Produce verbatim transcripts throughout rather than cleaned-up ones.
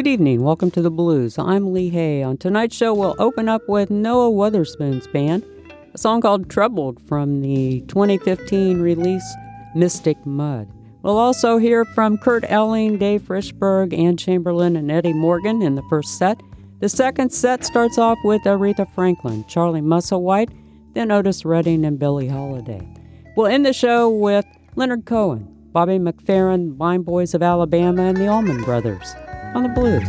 evening. Welcome to the Blues. I'm Lee Hay. On tonight's show, we'll open up with Noah Weatherspoon's band, a song called Troubled from the twenty fifteen release Mystic Mud. We'll also hear from Kurt Elling, Dave Frischberg, Ann Chamberlain, and Eddie Morgan in the first set. The second set starts off with Aretha Franklin, Charlie Musselwhite, then Otis Redding and Billie Holiday. We'll end the show with Leonard Cohen, Bobby McFerrin, Blind Boys of Alabama, and the Allman Brothers on the Blues.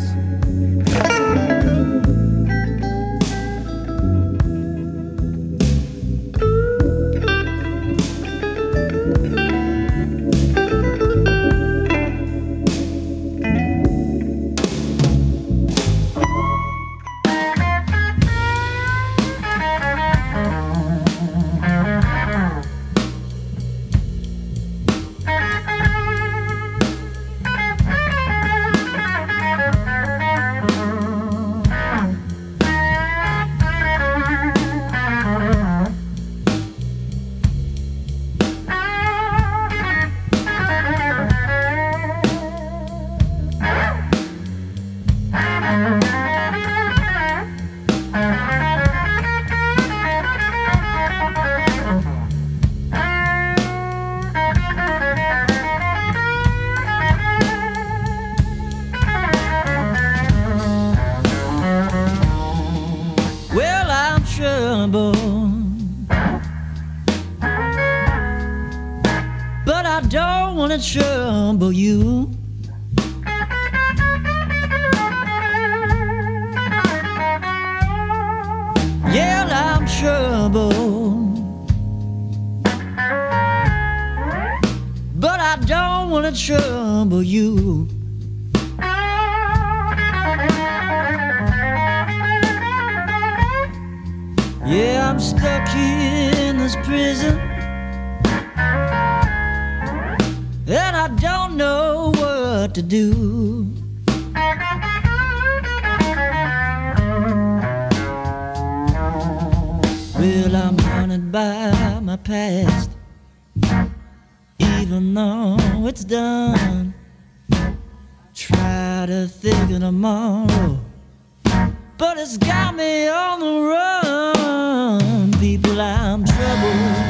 Trouble you. Yeah, I'm trouble, but I don't want to trouble you. Yeah, I'm stuck in this prison, and I don't know what to do. Well, I'm haunted by my past, even though it's done. Try to think of tomorrow, but it's got me on the run. People, I'm troubled,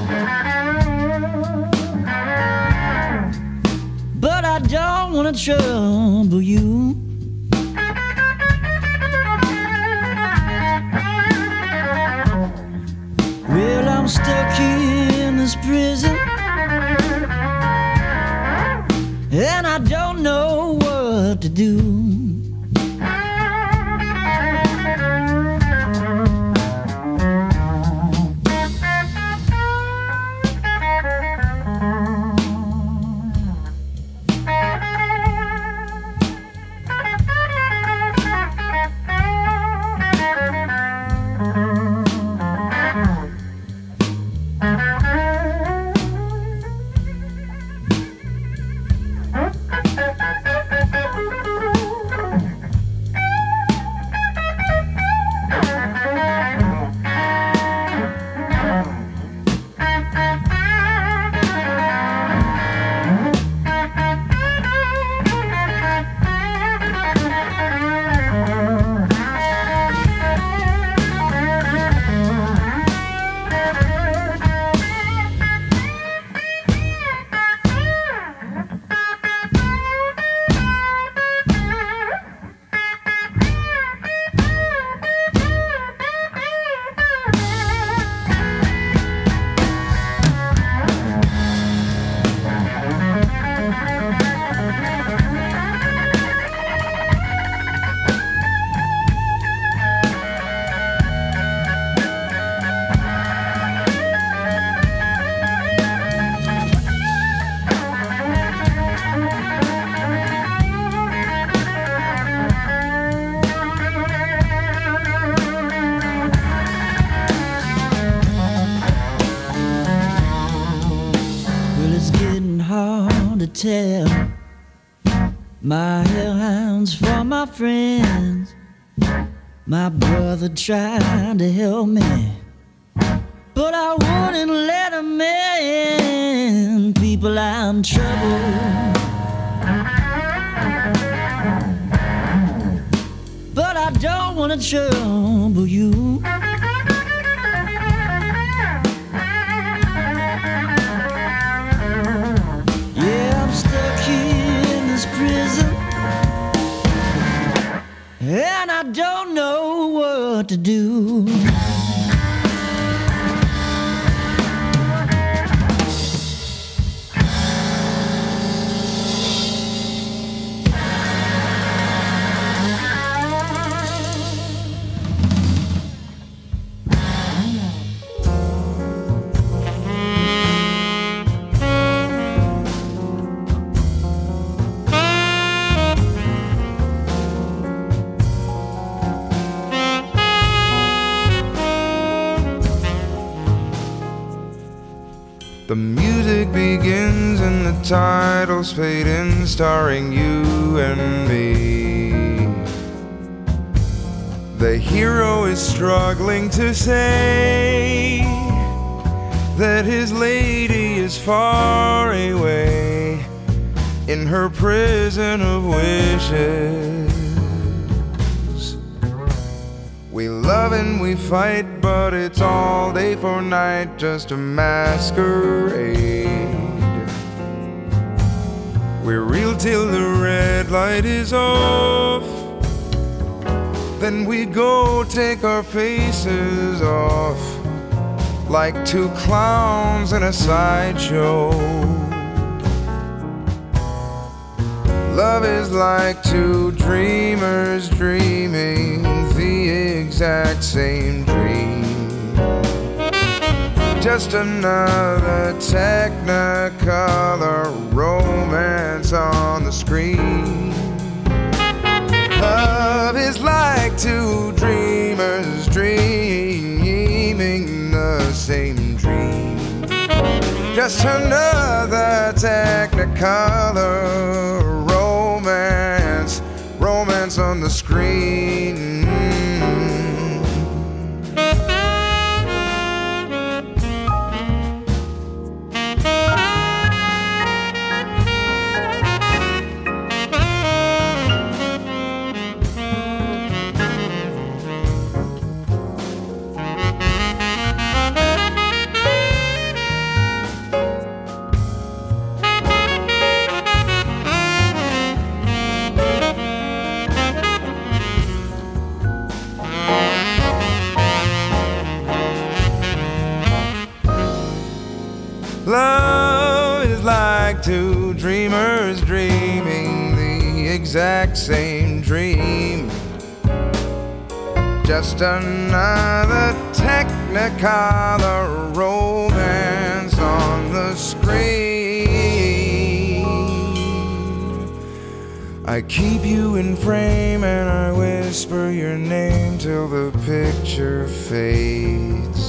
but I don't want to trouble you. Well, I'm stuck in this prison, and I don't know what to do. Tell my hellhounds from my friends. My brother tried to help me, but I wouldn't let him in. People, I'm troubled, I don't wanna trouble you. Yeah, I'm stuck here in this prison, and I don't know what to do. The music begins and the titles fade in, starring you and me. The hero is struggling to say that his lady is far away in her prison of wishes. We love and we fight, but it's all day for night, just a masquerade. We're real till the red light is off, then we go take our faces off like two clowns in a sideshow. Love is like two dreamers dreaming the exact same dream. Just another technicolor romance on the screen. Love is like two dreamers dreaming the same dream. Just another technicolor romance, romance on the screen. Love is like two dreamers dreaming the exact same dream. Just another technicolor romance on the screen. I keep you in frame and I whisper your name till the picture fades.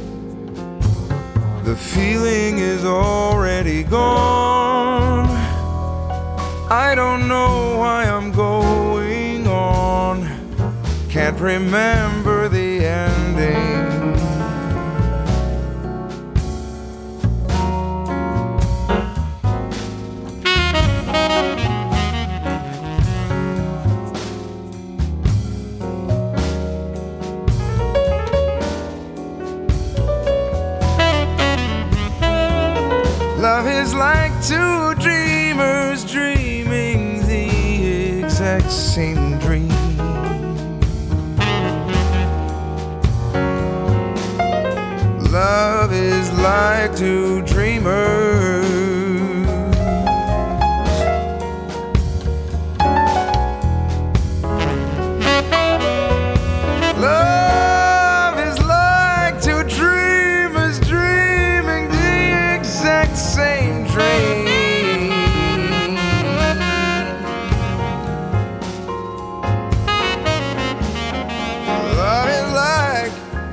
The feeling is already gone. I don't know why I'm going on. Can't remember the ending. Love is like two dreamers dreaming the exact same dream. Love is like two dreamers. Love is like two dreamers dreaming the exact same dream. Love is like,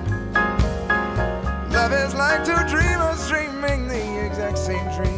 love is like two dreamers dreaming the exact same dream.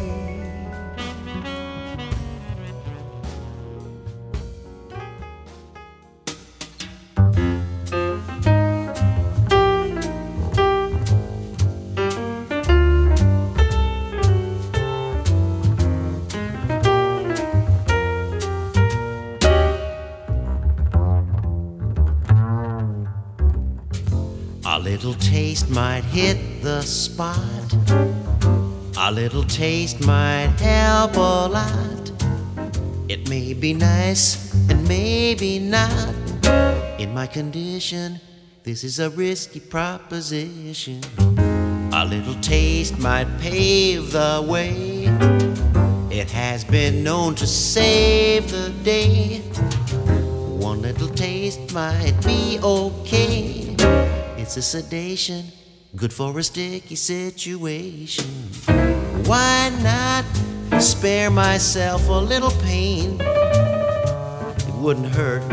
little taste might hit the spot. A little taste might help a lot. It may be nice and maybe not. In my condition, this is a risky proposition. A little taste might pave the way. It has been known to save the day. One little taste might be okay. It's a sedation, good for a sticky situation. Why not spare myself a little pain? It wouldn't hurt.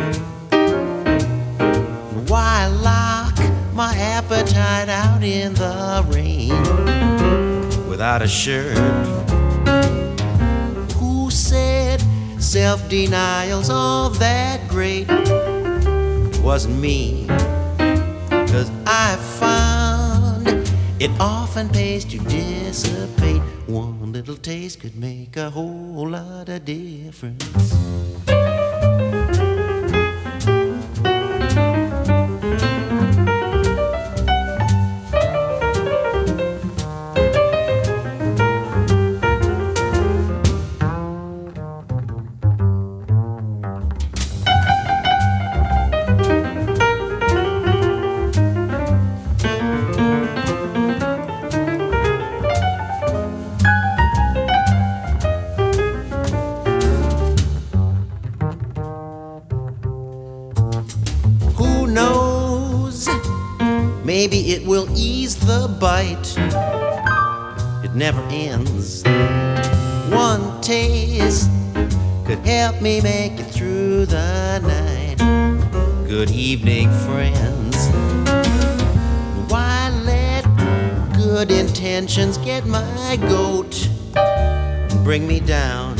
Why lock my appetite out in the rain without a shirt? Who said self-denial's all that great? It wasn't me, 'cause I found it often pays to dissipate. One little taste could make a whole lot of difference. Maybe it will ease the bite. It never ends. One taste could help me make it through the night. Good evening, friends. Why let good intentions get my goat and bring me down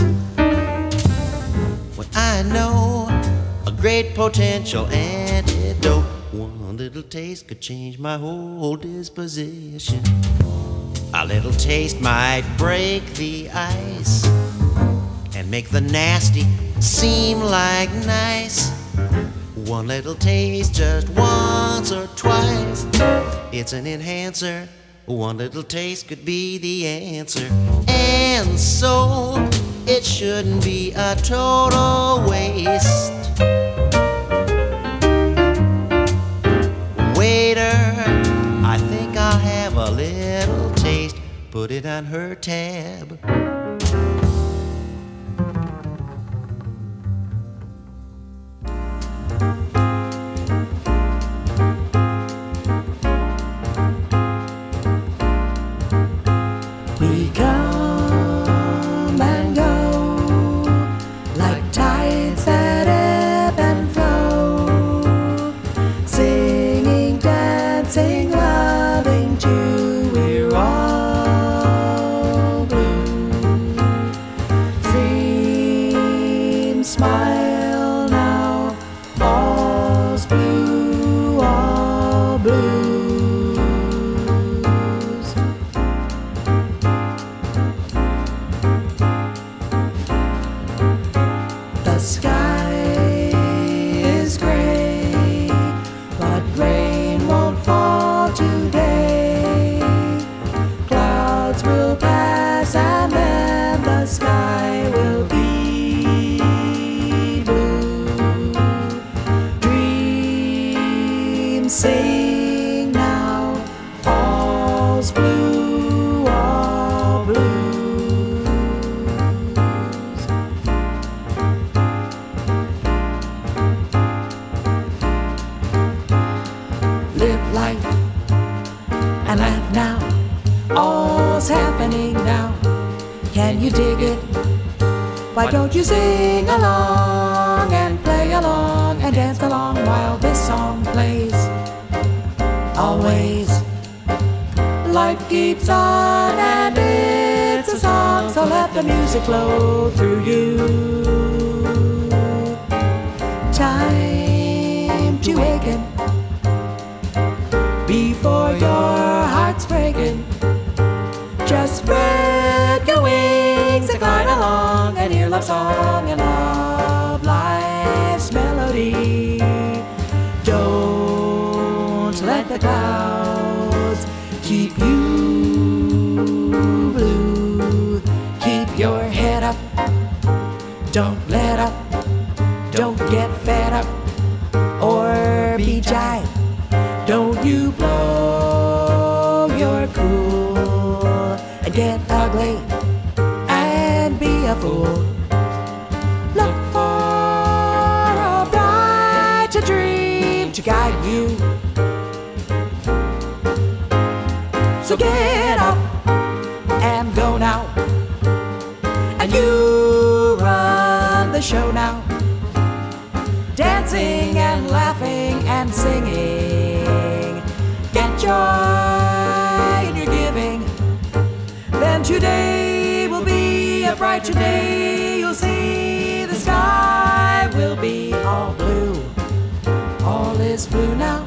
when I know a great potential antidote? One little taste could change my whole disposition. A little taste might break the ice and make the nasty seem like nice. One little taste just once or twice, it's an enhancer. One little taste could be the answer. And so it shouldn't be a total waste. Waiter, I think I'll have a little taste. Put it on her tab. We come and go like tides that ebb and flow, singing, dancing, loving too. We're all blue. Dream, smile now, all's blue, all blues. The sky is gray, but rain won't fall today. Clouds will pass and then the sky will be blue. Dream, sing now, all's blue, all blues. Live life and laugh now. All's happening now. Can you dig it? Why don't you sing along and play along and dance along while this song plays? Always, life keeps on and it's a song, so let the music flow through you. Time to waken before your heart's breaking. Just spread your wings and glide along and hear love song and love life's melody. Don't let let the clouds keep you blue. Keep your head up, don't let up, don't get fed up or be jive. Don't you blow your cool and get ugly and be a fool. Look for a brighter dream to guide you. So get up and go now, and you run the show now. Dancing and laughing and singing, get joy in your giving. Then today will be a brighter day. You'll see the sky will be all blue. All is blue now.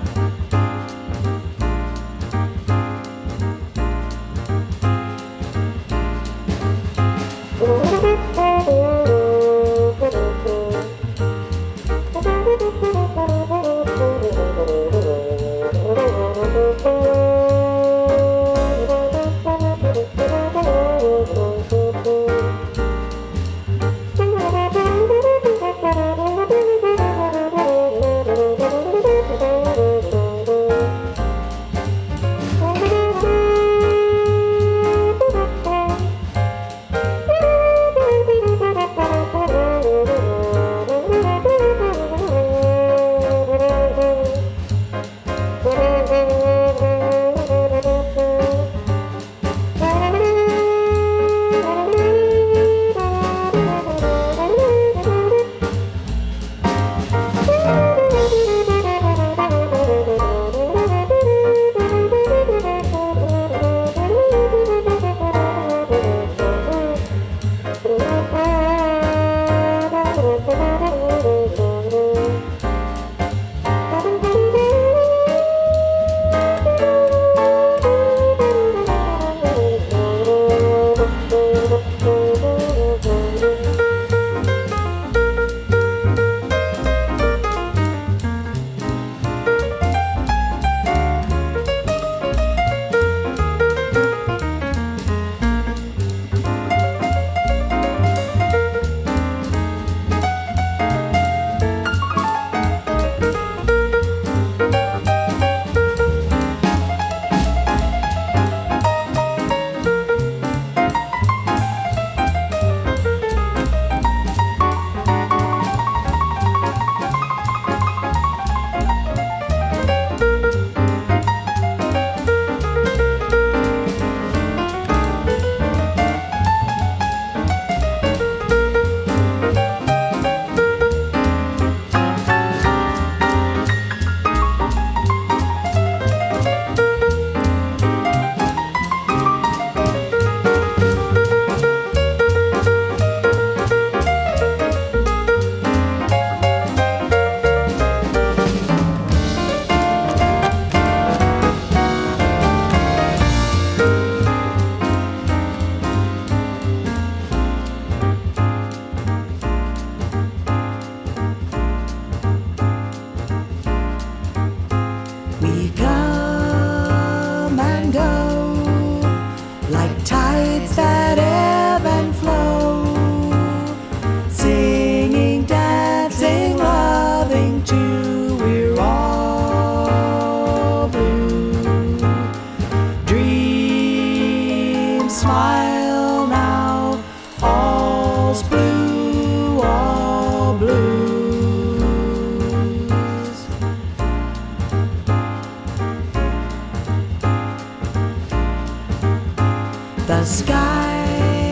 The sky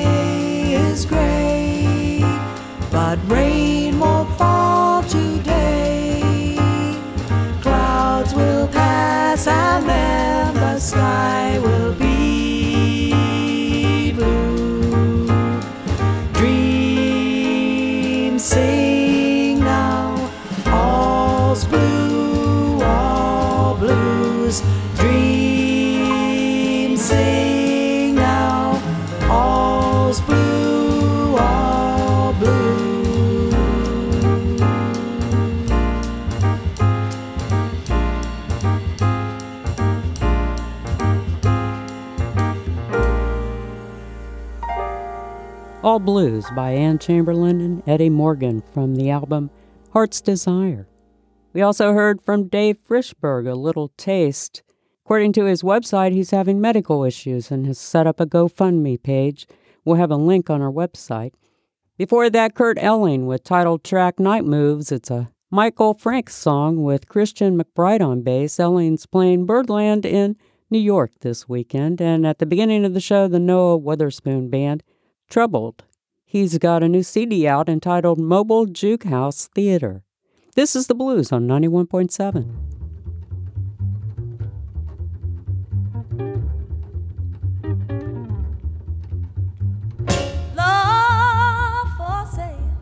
is gray, but rain won't fall today. Clouds will pass and then the sky will be blue. Dreams sing now, all's blue, all blues. Dreams sing now, all's blue, all blue. All Blues by Ann Chamberlain and Eddie Morgan from the album Heart's Desire. We also heard from Dave Frischberg, A Little Taste. According to his website, he's having medical issues and has set up a GoFundMe page. We'll have a link on our website. Before that, Kurt Elling with title track Night Moves. It's a Michael Franks song with Christian McBride on bass. Elling's playing Birdland in New York this weekend. And at the beginning of the show, the Noah Witherspoon Band, Troubled. He's got a new C D out entitled Mobile Juke House Theater. This is The Blues on ninety-one point seven. Love for sale,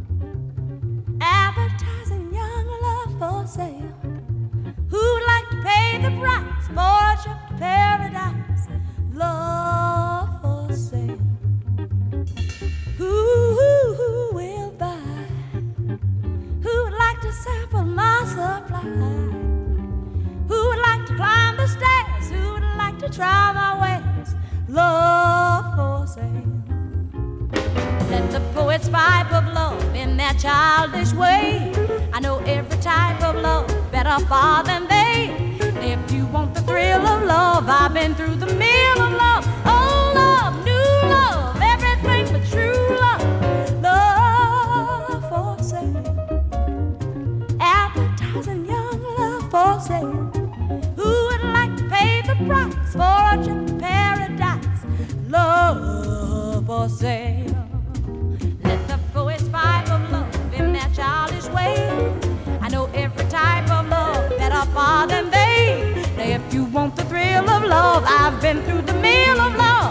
advertising young love for sale. Who'd like to pay the price for a trip to paradise? Love for sale. Who, who, who will buy? Who would like to sample my supply? Who would like to climb the stairs? Who would like to try my ways? Love for sale. Let the poets pipe of love in their childish way. I know every type of love better far than they. If you want the thrill of love, I've been through the meal of love. Old love, new love, everything but true love. Love for sale, advertising young love for sale. Who would like to pay the price for a trip to paradise? Love for sale. Let the poets pipe of love in their childish way. I know every type of love better far than they. Now if you want the thrill of love, I've been through the meal of love.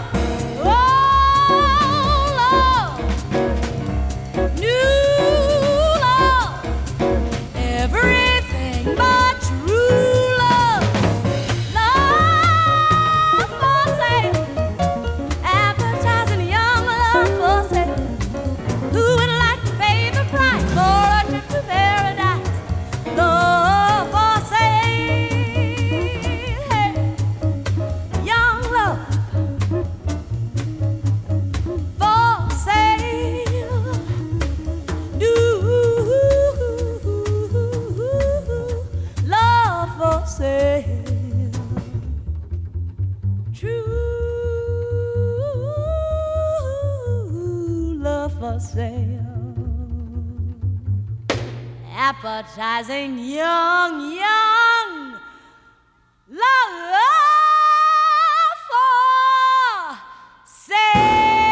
Oh, love, new love, everything but true love. Love for sale, advertising young love for sale. Who would like to pay the price for a trip to paradise? Love for sale, hey, young love for sale, new love for sale, true love for sale. Appetizing young, young love for sale.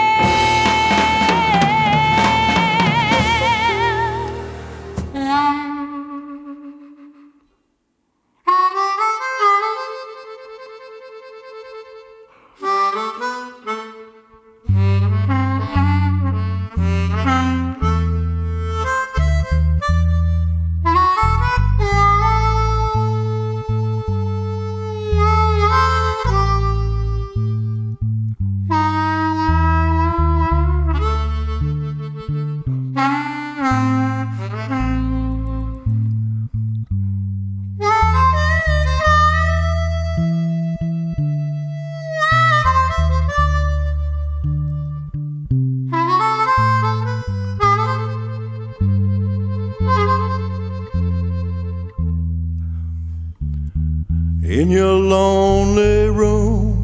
In your lonely room,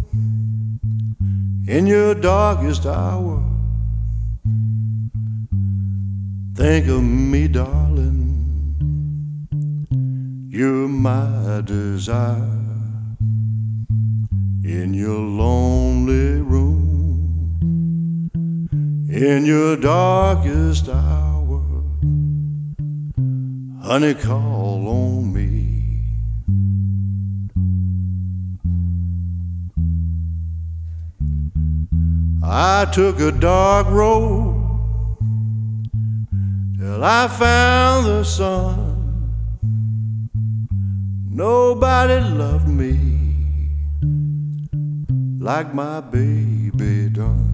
in your darkest hour, think of me, darling, you're my desire. In your lonely room, in your darkest hour, honey, call on me. I took a dark road till I found the sun. Nobody loved me like my baby done.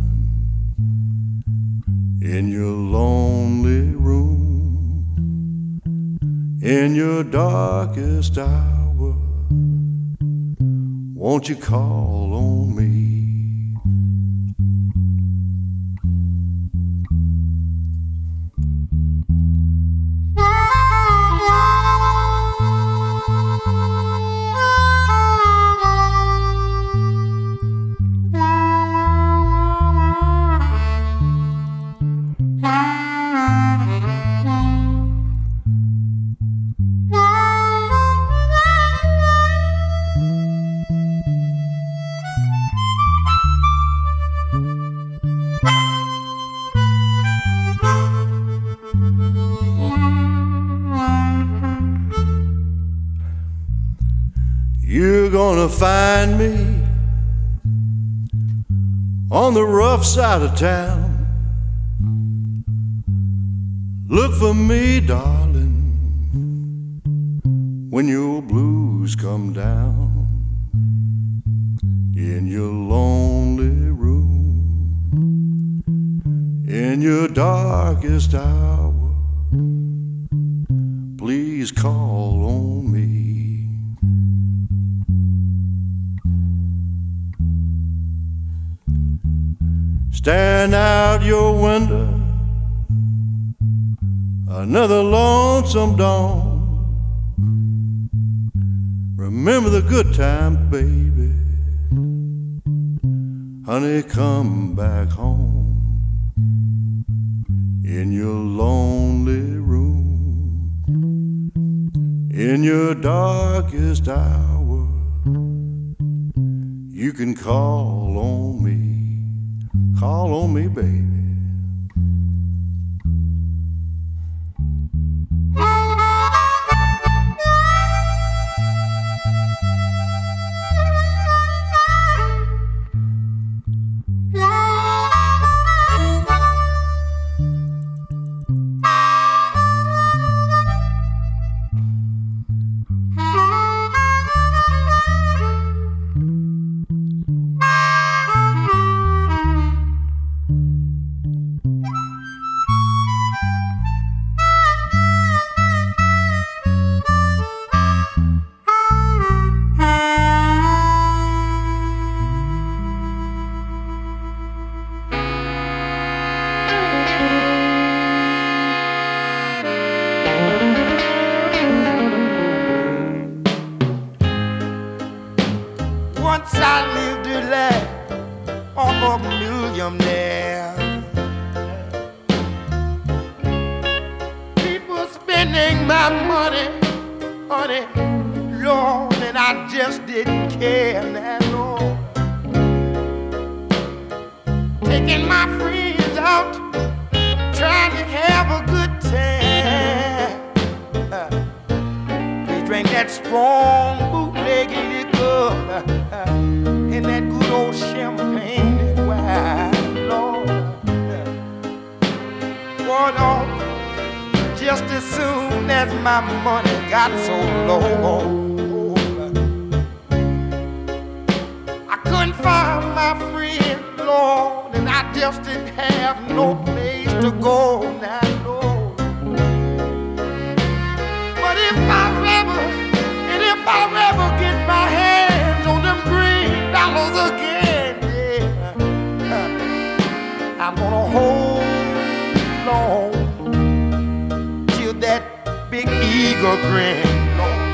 In your lonely room, in your darkest hour, won't you call on me? you're gonna find me on the rough side of town. Look for me, darling, when your blues come down. In your lonely room, in your darkest hour, please call on me. Stand out your window, another lonesome dawn. Remember the good times, baby. Honey, come back home. In your lonely room, in your darkest hour, you can call on me. Call on me, baby. Once I lived a life of a millionaire. People spending my money, honey, Lord, and I just didn't care, now, Lord. Taking my friends out, trying to have a good time. They drink that strong bootleg liquor and that good old champagne and wine, Lord. Boy, Lord, just as soon as my money got so low, I couldn't find my friend, Lord, and I just didn't have no place to go now, Lord. But if I ever, and if I ever get my hands on them green dollars again, yeah, I'm gonna hold on till that big eagle grin, Lord.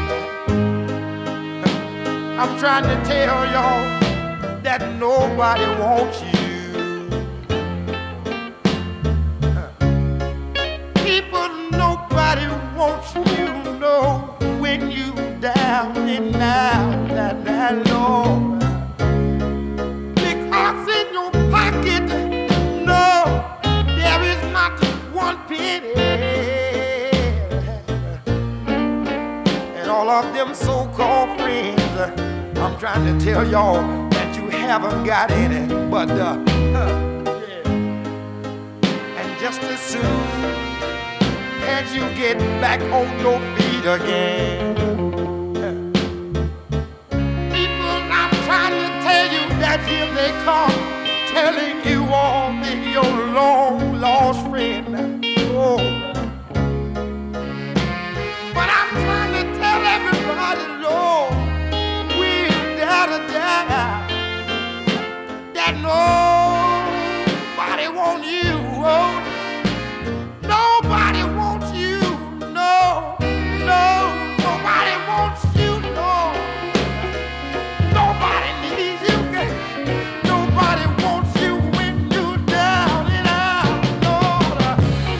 I'm trying to tell y'all that nobody wants you. People, nobody wants you, know, when you down and out, that, that, Lord. Because in your pocket, no, there is not one penny. And all of them so-called friends, I'm trying to tell y'all that you haven't got any, but, uh, uh yeah. And just as soon as you get back on your feet again, people, I'm trying to tell you that here they come, telling you all the your long lost friend. Oh. But I'm trying to tell everybody, Lord, we're down to die, that nobody wants you. Oh. Nobody wants you, no, no, nobody wants you, no. Nobody needs you, nobody wants you when you're down and out, Lord.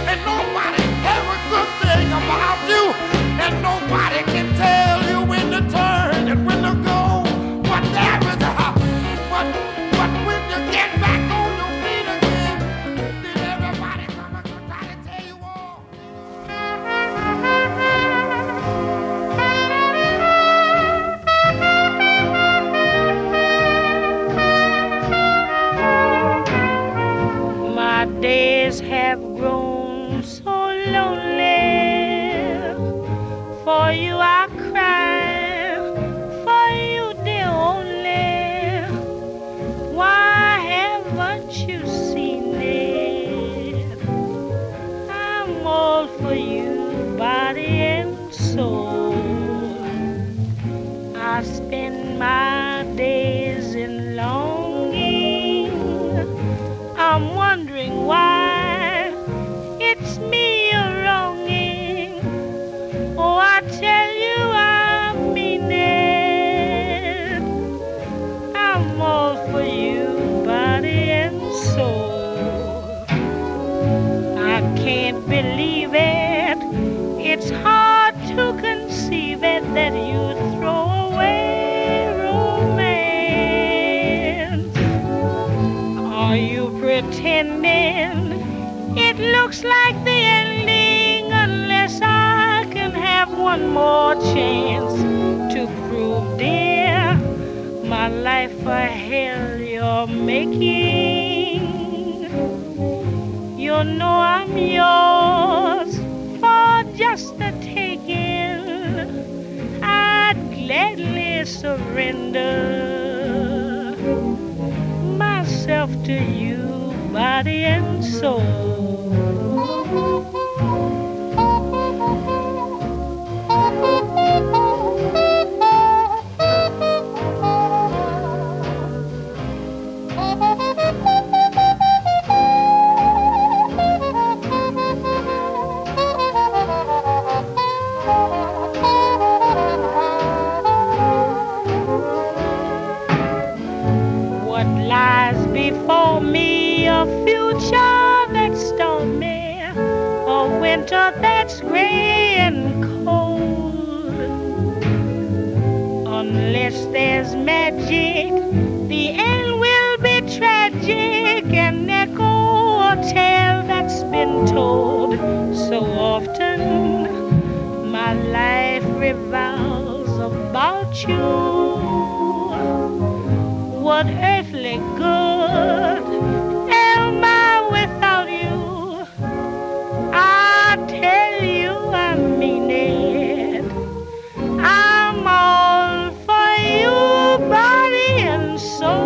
spend my days in longing. I'm wondering why it's me you're wronging. Oh, I tell you I mean it. I'm all for you, body and soul. I can't believe it. It's hard to conceive it that you throw away romance. Are you pretending it looks like the ending unless I can have one more chance to prove, dear, my life a hell you're making? You know I'm yours for just the taking. I'd gladly surrender myself to you, body and soul. Before me, a future that's stormy, a winter that's gray and cold. Unless there's magic, the end will be tragic and echo a tale that's been told so often. My life revolves about you. What earthly good am I without you? I tell you I mean it. I'm all for you, body and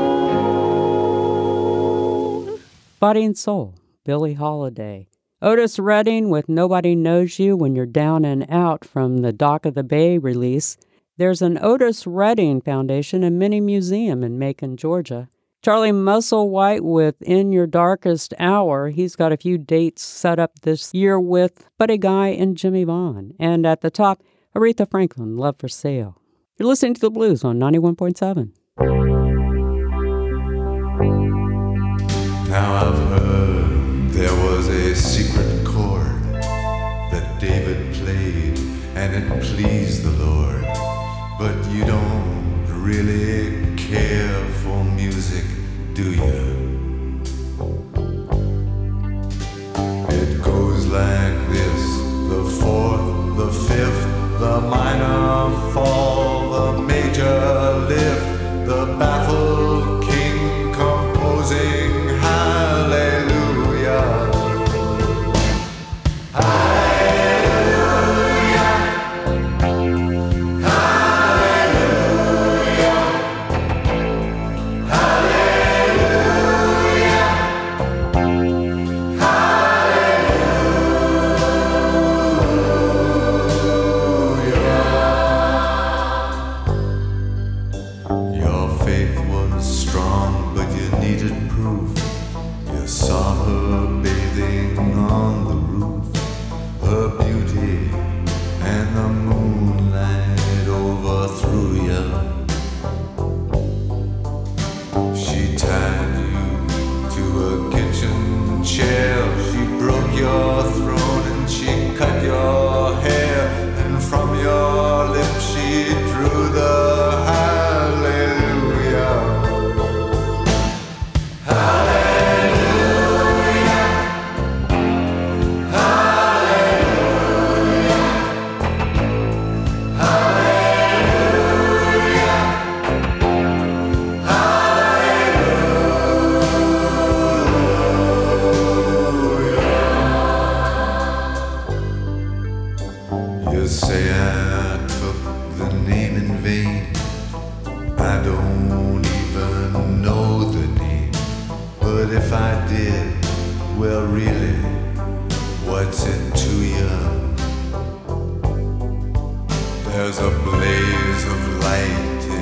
soul. Body and Soul, Billie Holiday. Otis Redding with Nobody Knows You When You're Down and Out from the Dock of the Bay release. There's an Otis Redding Foundation and Mini Museum in Macon, Georgia. Charlie Musselwhite with In Your Darkest Hour. He's got a few dates set up this year with Buddy Guy and Jimmy Vaughn. And at the top, Aretha Franklin, Love for Sale. You're listening to The Blues on ninety-one point seven. Now I've heard there was a secret chord that David played and it pleased the Lord. But you don't really care for music, do you? It goes like this: the fourth, the fifth, the minor fall, the major lift, the baffled king composing hallelujah. There's a blaze of light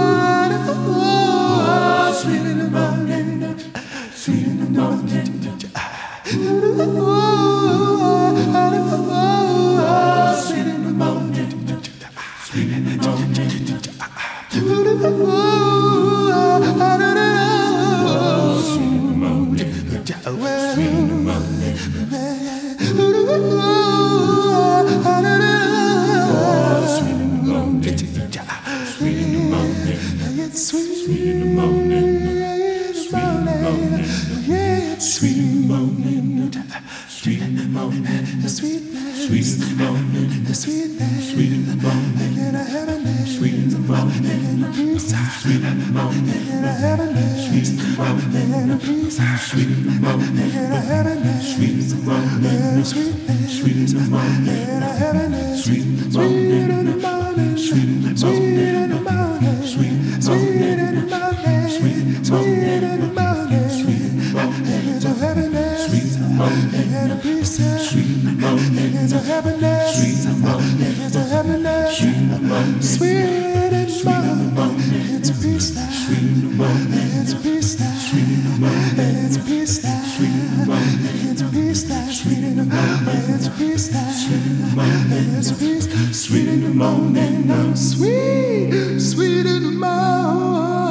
morning, It's sweet, sweet in the morning, sweet in the morning, yeah, it's sweet in the morning, sweet in the morning, sweet, sweet in the morning, sweet, sweet in the morning, in a heaven, sweet in the morning, peace, sweet in the morning, in a heaven, sweet in the morning, in a peace, sweet in the morning, in a heaven, sweet in the morning, sweet, sweet in the morning, in a heaven, sweet in the sweet in the morning, morning, sweet in the sweet morning, in the morning, sweet in the sweet morning, in the morning, sweet in the sweet morning, in the morning, sweet in the morning, it's a happiness, sweet in the morning, and a peace, sweet in the morning, it's a happiness, sweet in the morning, it's a happiness, sweet in the morning, sweet in the morning, it's a peace now, sweet in the morning, it's a peace now, sweet in the morning, it's a peace now, sweet in the morning, it's a peace now, sweet in the morning, it's a peace now, sweet in the morning, it's a peace, sweet in the morning, now, sweet, sweet in the morning.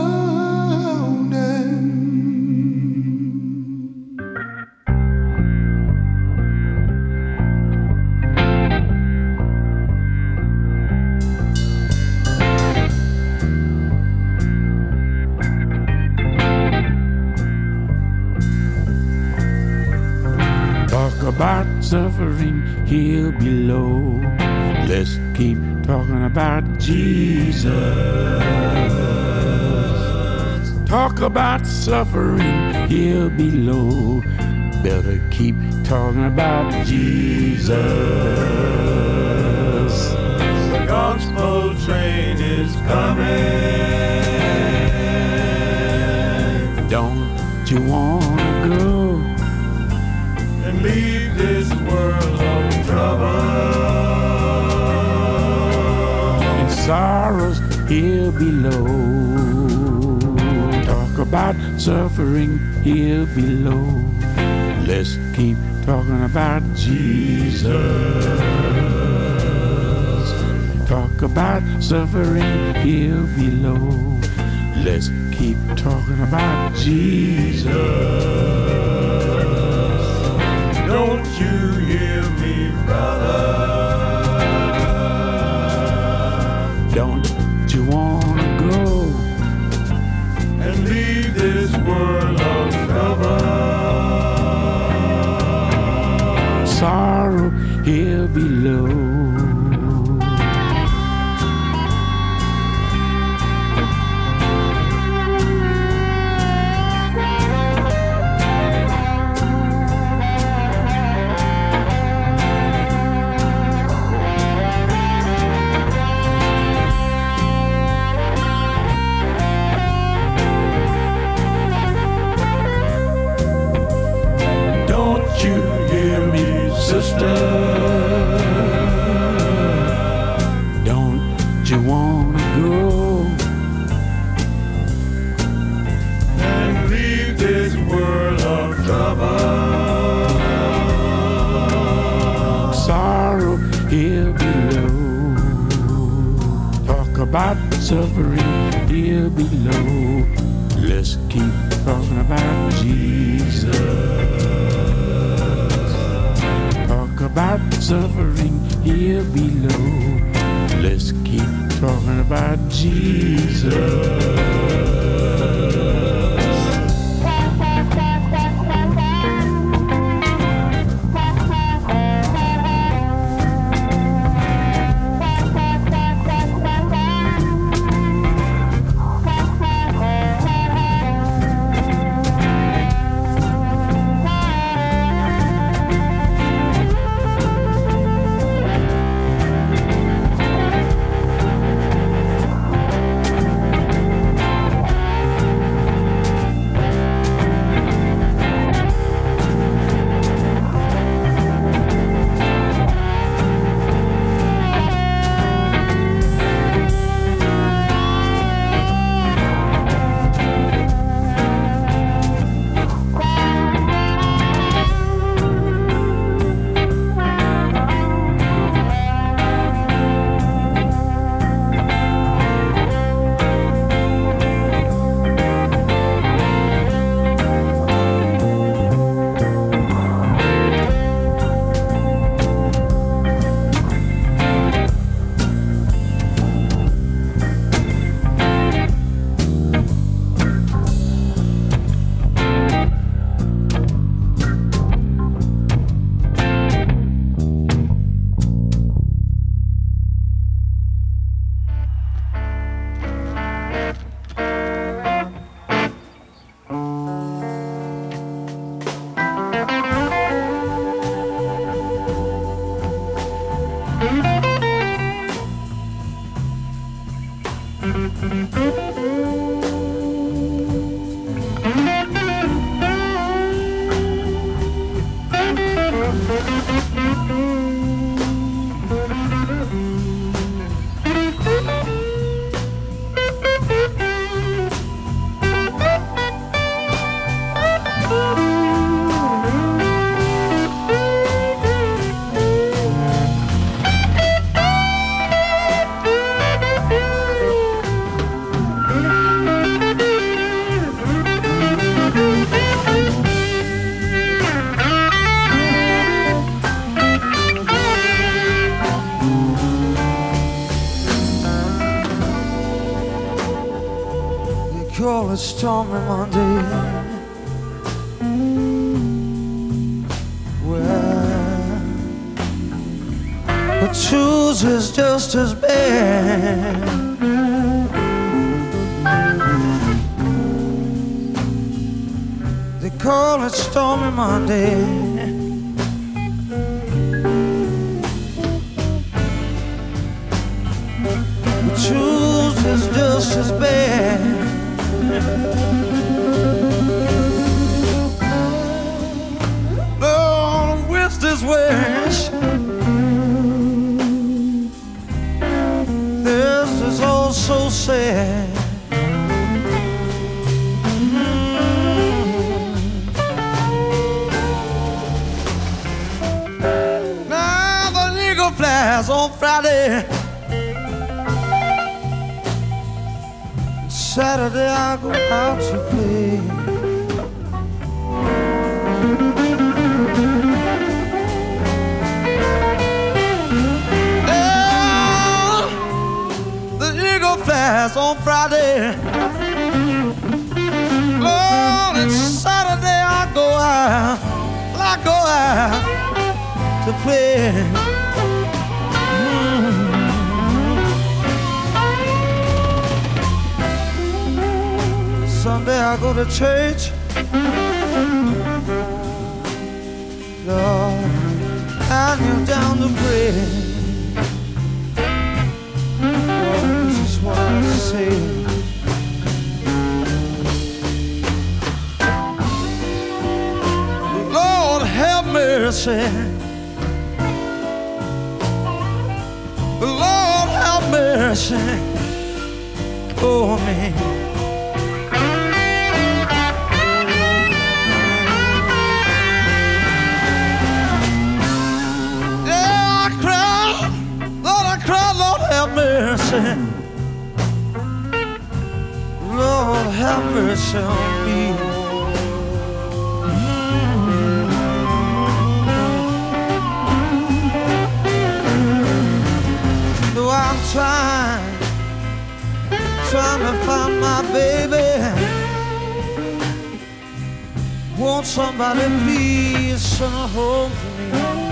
Talk about suffering here below. Let's keep talking about Jesus. Talk about suffering here below. Better keep talking about Jesus. The gospel train is coming. Don't you wanna go and leave this world of trouble and sorrows here below? Talk about suffering here below. Let's keep talking about Jesus. Talk about suffering here below. Let's keep talking about Jesus. Don't you hear me, brother? Don't you wanna go and leave this world of trouble? Sorrow here below. Don't you wanna go and leave this world of trouble? Sorrow here below. Talk about suffering here below. Let's keep talking about Jesus. About suffering here below. Let's keep talking about Jesus. Call it stormy Monday. Well, but Tuesday's just as bad. They call it stormy Monday. But Tuesday's just as bad. Lord, with this wish, this is all so sad. Now the eagle flies on Friday. Saturday I go out to play. Oh, the eagle flies on Friday. Lord, it's Saturday I go out, I go out to play. Sunday I go to church. Lord, I kneel down to pray. Lord, this is what I say. Lord, have mercy. Lord, have mercy for me. Lord, have mercy on me. Though I'm trying, trying to find my baby. Won't somebody please send her home to me?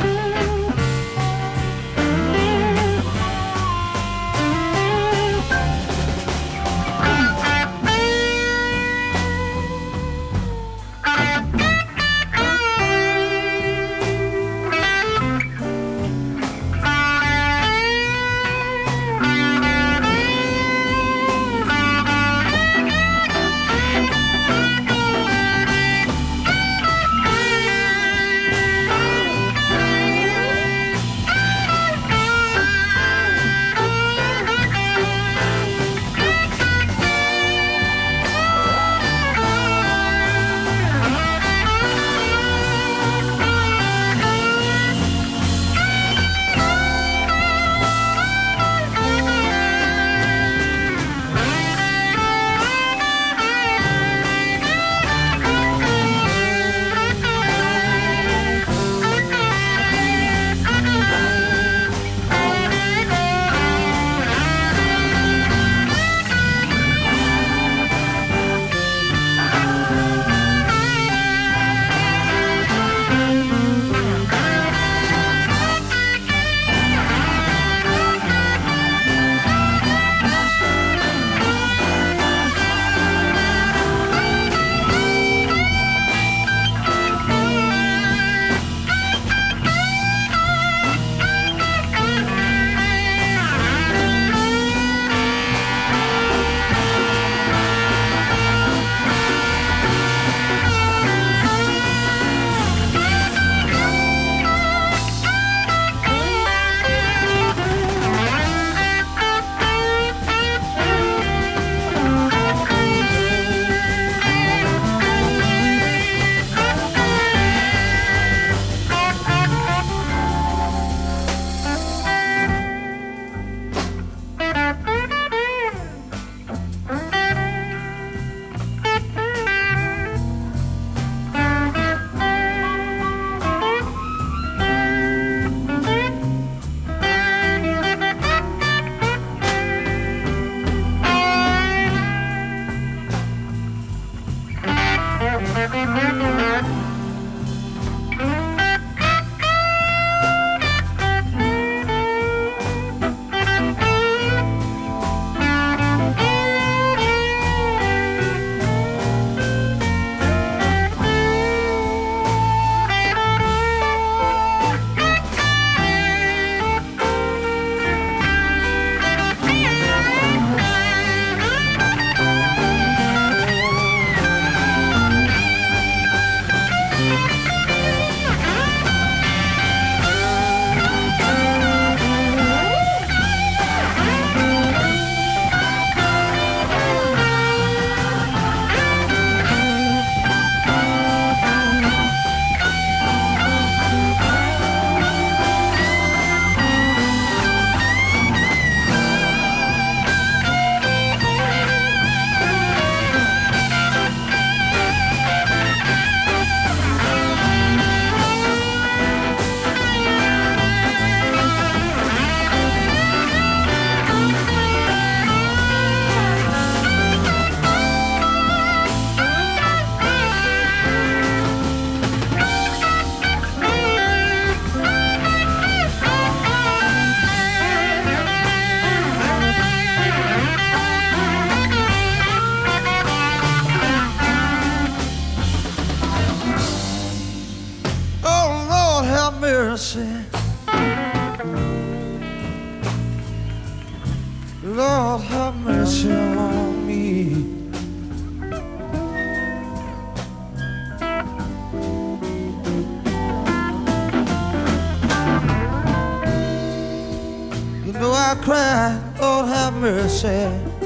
cry, Lord have mercy.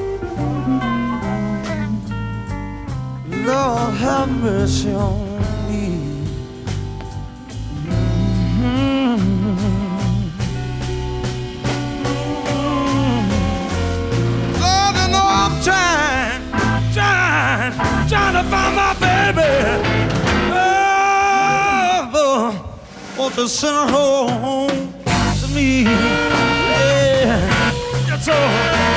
Lord have mercy on me. Mm-hmm. Lord, you know I'm trying, trying, trying to find my baby. Oh, want to send her home to me. Yeah, that's all.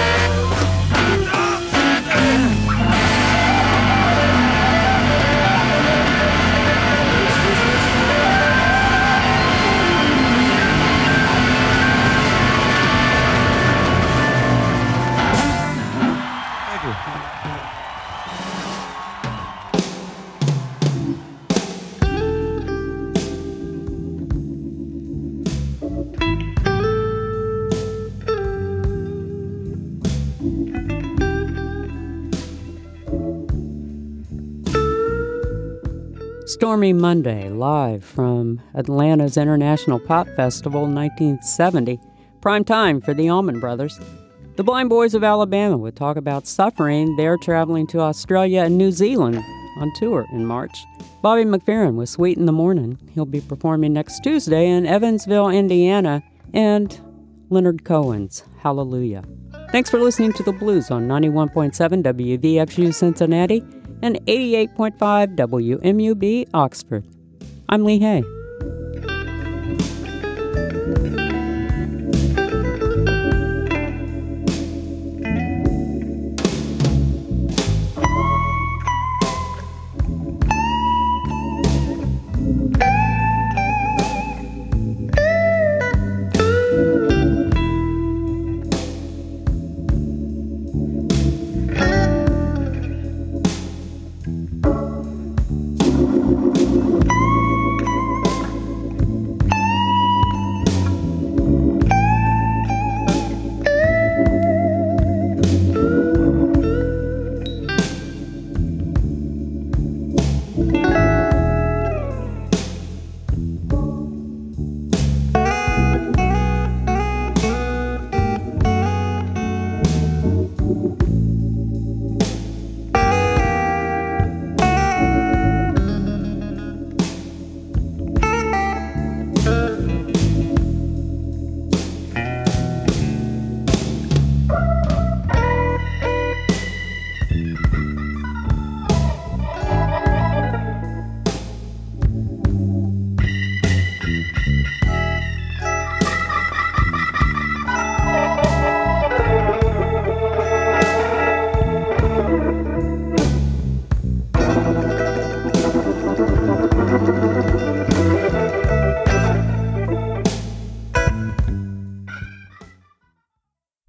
Stormy Monday, live from Atlanta's International Pop Festival nineteen seventy. Prime time for the Allman Brothers. The Blind Boys of Alabama would talk about suffering. They're traveling to Australia and New Zealand on tour in March. Bobby McFerrin with Sweet in the Morning. He'll be performing next Tuesday in Evansville, Indiana, and Leonard Cohen's Hallelujah. Thanks for listening to The Blues on ninety-one point seven W V X U Cincinnati and eighty-eight point five W M U B Oxford. I'm Lee Hay. Thank you.